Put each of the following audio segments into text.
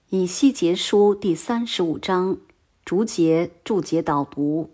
以西结书第35章注解导读。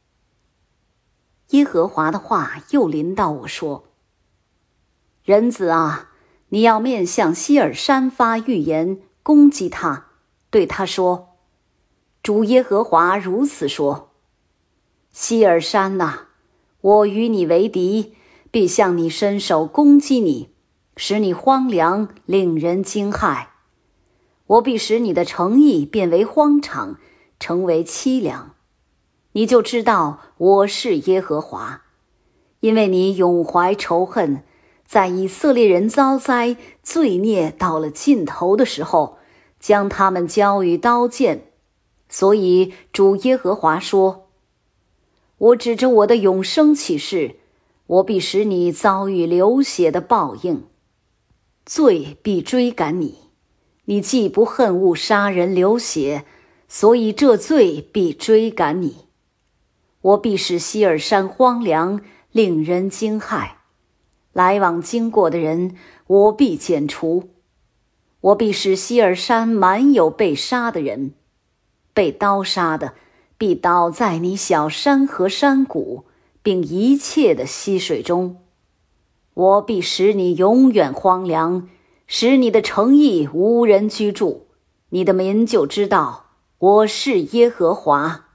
耶和华的话又临到我说：人子啊，你要面向希尔山发预言，攻击他，对他说：主耶和华如此说，希尔山啊，我与你为敌，必向你伸手攻击你，使你荒凉，令人惊骇。我必使你的诚意变为荒场，成为凄凉。你就知道我是耶和华，因为你永怀仇恨，在以色列人遭灾罪孽到了尽头的时候，将他们交与刀剑。所以主耶和华说：我指着我的永生起誓，我必使你遭遇流血的报应，罪必追赶你。你既不恨恶杀人流血，所以这罪必追赶你。我必使希尔山荒凉，令人惊骇，来往经过的人我必剪除。我必使希尔山满有被杀的人，被刀杀的必倒在你小山和山谷，并一切的溪水中。我必使你永远荒凉，使你的城邑无人居住，你的民就知道我是耶和华。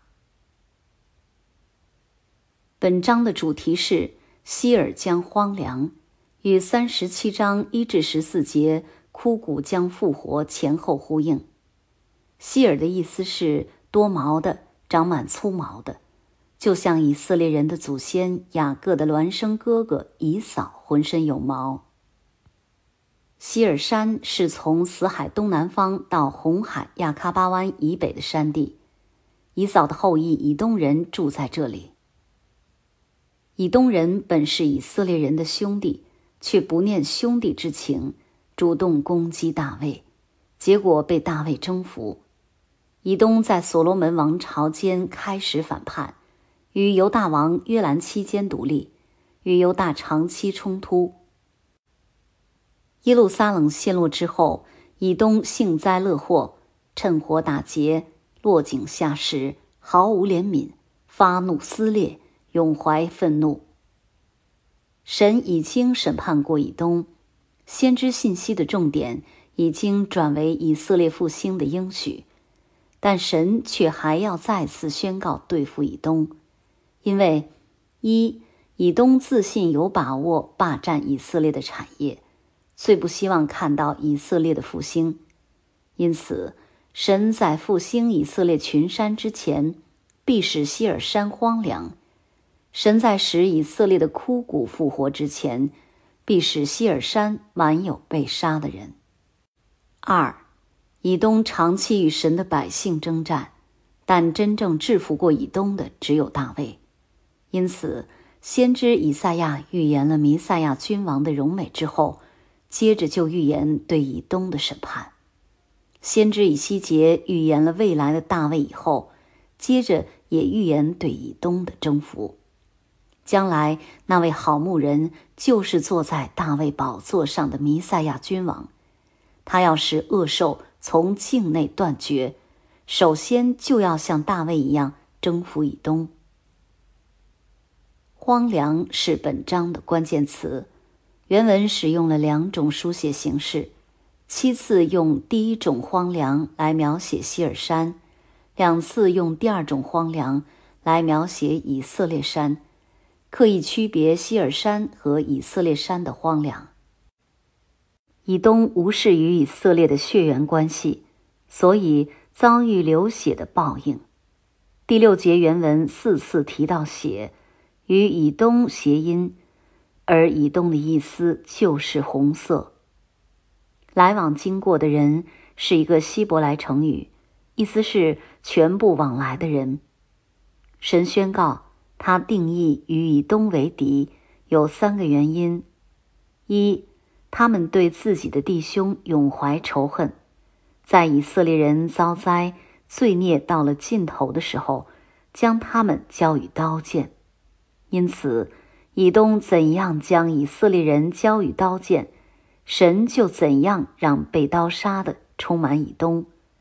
本章的主题是希尔将荒凉，与37章1至14节枯骨将复活前后呼应。希尔的意思是多毛的，长满粗毛的，就像以色列人的祖先雅各的孪生哥哥以扫浑身有毛。希尔山是从死海东南方到红海亚喀巴湾以北的山地，以扫的后裔以东人住在这里。以东人本是以色列人的兄弟，却不念兄弟之情，主动攻击大卫，结果被大卫征服。以东在所罗门王朝间开始反叛，与犹大王约兰期间独立，与犹大长期冲突。耶路撒冷陷落之后，以东幸灾乐祸，趁火打劫，落井下石，毫无怜悯，发怒撕裂，永怀愤怒。神已经审判过以东，先知信息的重点已经转为以色列复兴的应许，但神却还要再次宣告对付以东，因为一，以东自信有把握霸占以色列的产业，最不希望看到以色列的复兴，因此神在复兴以色列群山之前，必使希尔山荒凉；神在使以色列的枯骨复活之前，必使希尔山满有被杀的人。二，以东长期与神的百姓征战，但真正制服过以东的只有大卫，因此先知以赛亚预言了弥赛亚君王的荣美之后，接着就预言对以东的审判。先知以西结预言了未来的大卫以后，接着也预言对以东的征服。将来那位好牧人就是坐在大卫宝座上的弥赛亚君王，他要使恶兽从境内断绝，首先就要像大卫一样征服以东。荒凉是本章的关键词，原文使用了2种书写形式，7次用第一种荒凉来描写希尔山，2次用第二种荒凉来描写以色列山，刻意区别希尔山和以色列山的荒凉。以东无视与以色列的血缘关系，所以遭遇流血的报应。第6节原文4次提到血，与以东谐音，而以东的意思就是红色。来往经过的人是一个希伯来成语，意思是全部往来的人。神宣告他定义与以东为敌有3个原因：一，他们对自己的弟兄永怀仇恨，在以色列人遭灾罪孽到了尽头的时候，将他们交与刀剑。因此以东怎样将以色列人交与刀剑，神就怎样让被刀杀的充满以东，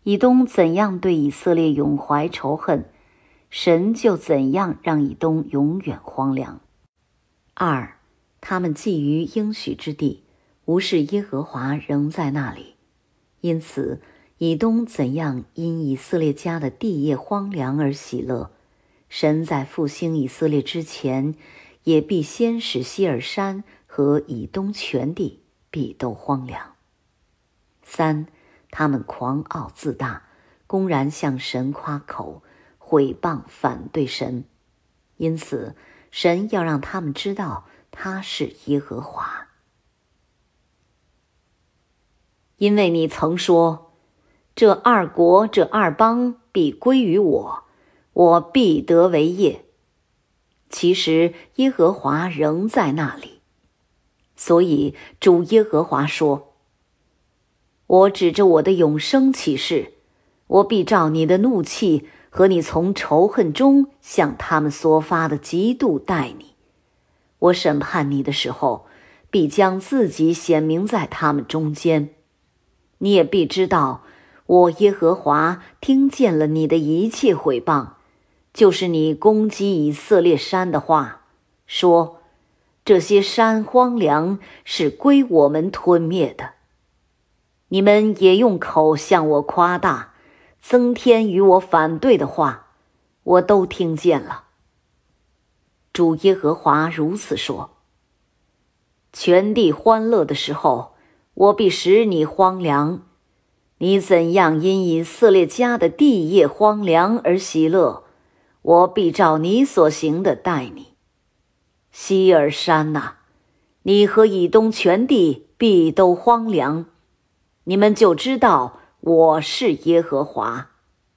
以东怎样对以色列永怀仇恨，神就怎样让以东永远荒凉。2. 他们觊觎应许之地，无视耶和华仍在那里，因此以东怎样因以色列家的地业荒凉而喜乐，神在复兴以色列之前，也必先使西尔山和以东全地必都荒凉。3. 他们狂傲自大，公然向神夸口，毁谤反对神，因此神要让他们知道他是耶和华。因为你曾说，这二国这二邦必归于我，我必得为业。其实耶和华仍在那里。所以主耶和华说，我指着我的永生起誓，我必照你的怒气和你从仇恨中向他们所发的嫉妒待你。我审判你的时候，必将自己显明在他们中间。你也必知道，我耶和华听见了你的一切毁谤，就是你攻击以色列山的话，说这些山荒凉，是归我们吞灭的。你们也用口向我夸大，增添与我反对的话，我都听见了。主耶和华如此说，全地欢乐的时候，我必使你荒凉。你怎样因以色列家的地业荒凉而喜乐，我必照你所行的待你。西尔山哪，你和以东全地必都荒凉，你们就知道我是耶和华。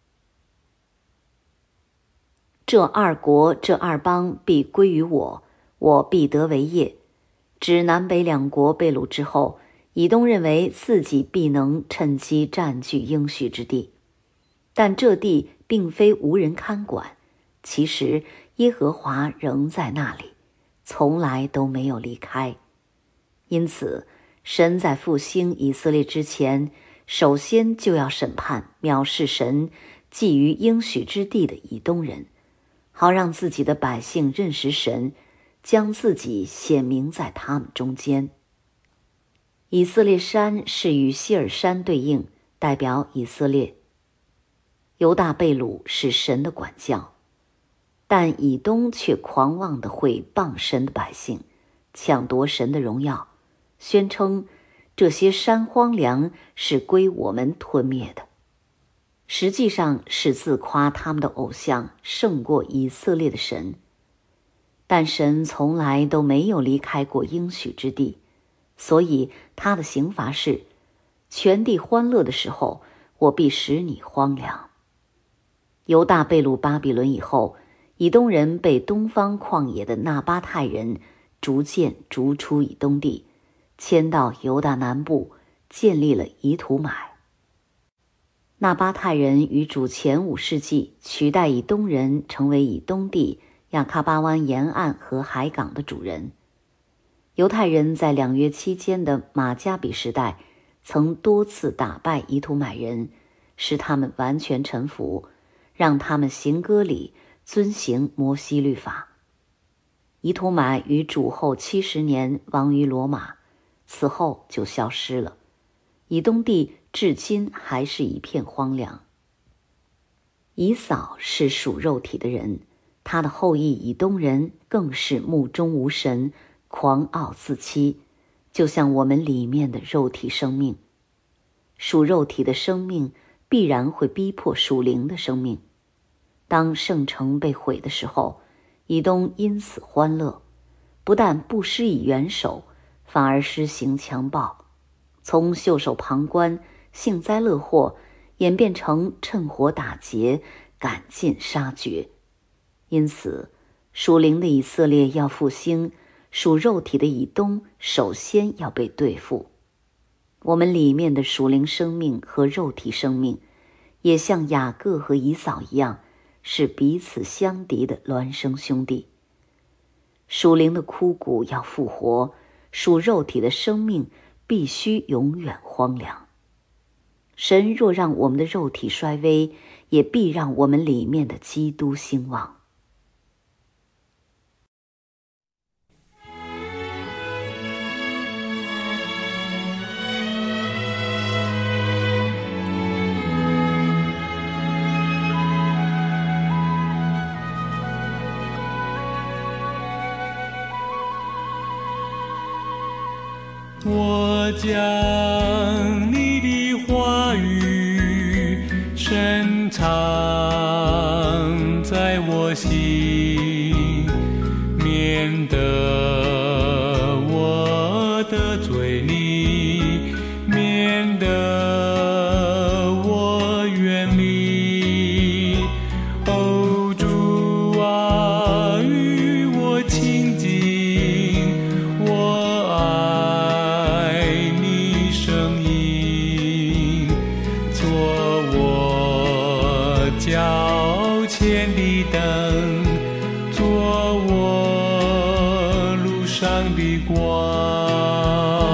这二国这二邦必归于我，我必得为业。指南北两国被掳之后，以东认为自己必能趁机占据应许之地，但这地并非无人看管，其实耶和华仍在那里，从来都没有离开。因此神在复兴以色列之前，首先就要审判藐视神觊觎应许之地的以东人，好让自己的百姓认识神，将自己显明在他们中间。以色列山是与西尔山对应，代表以色列。犹大被掳是神的管教，但以东却狂妄地毁谤神的百姓，抢夺神的荣耀，宣称这些山荒凉是归我们吞灭的。实际上是自夸他们的偶像胜过以色列的神。但神从来都没有离开过应许之地，所以他的刑罚是，全地欢乐的时候，我必使你荒凉。犹大被掳巴比伦以后，以东人被东方旷野的纳巴泰人逐渐逐出以东地，迁到犹大南部，建立了以土买。纳巴泰人于主前5世纪取代以东人，成为以东地亚喀巴湾沿岸和海港的主人。犹太人在2约期间的马加比时代，曾多次打败以土买人，使他们完全臣服，让他们行割礼，遵行摩西律法。以土买于主后70年亡于罗马，此后就消失了。以东地至今还是一片荒凉。以扫是属肉体的人，他的后裔以东人更是目中无神，狂傲自欺，就像我们里面的肉体生命。属肉体的生命必然会逼迫属灵的生命。当圣城被毁的时候，以东因此欢乐，不但不施以援手，反而施行强暴，从袖手旁观、幸灾乐祸演变成趁火打劫、赶尽杀绝。因此属灵的以色列要复兴，属肉体的以东首先要被对付。我们里面的属灵生命和肉体生命也像雅各和以扫一样，是彼此相敌的孪生兄弟。属灵的枯骨要复活，属肉体的生命必须永远荒凉。 神若让我们的肉体衰微，也必让我们里面的基督兴旺。 我将你的话语深藏在我心，免得我得罪你，免得我远离。哦，主啊，与我亲近，我爱你声音，做我脚前的灯，做我路上的光。